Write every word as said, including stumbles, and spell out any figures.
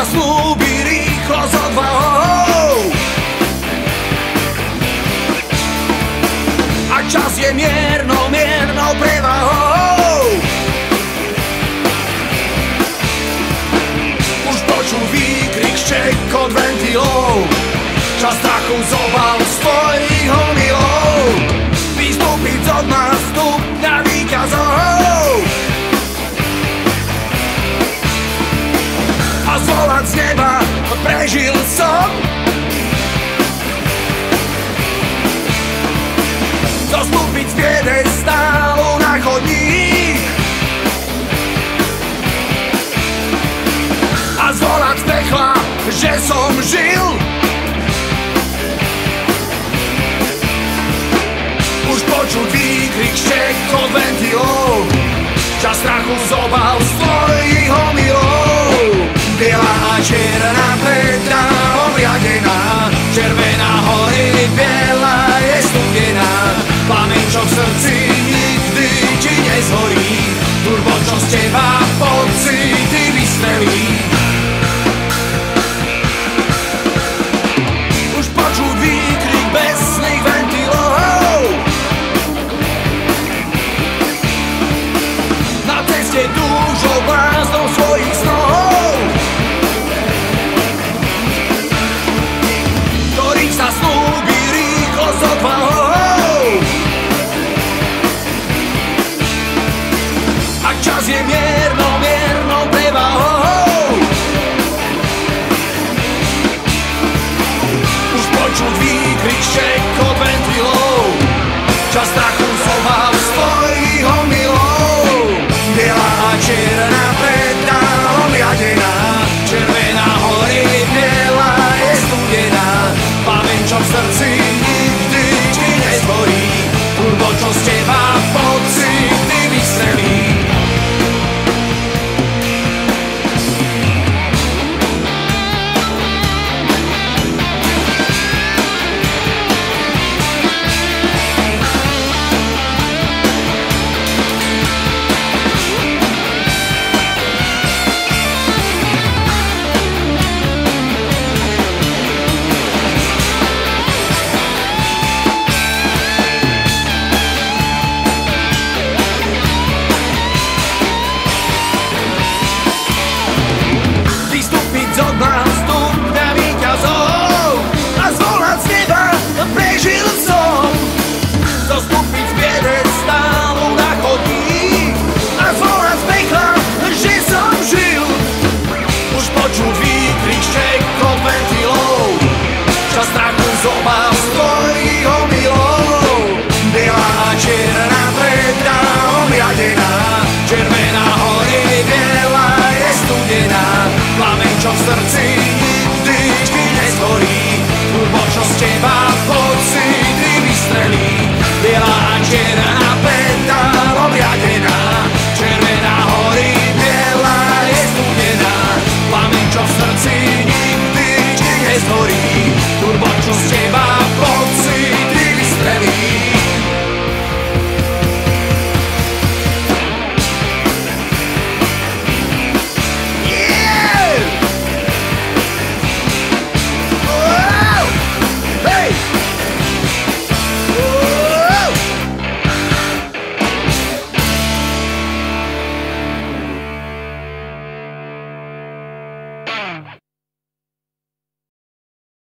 zasľúbi rýchlo s odvahou. A čas je miernou, miernou prevahou. Už počul výkrik šček od ventilov, čas strachu zobal svojich homilov. Vystúpiť z dna stupňa výkazov a zvolať z neba, prežil som. Zostúpiť z piedestálu na chodník a zvolať z pekla, že som žil. Už počuť výkrik šček od ventilov, čas strachu zobal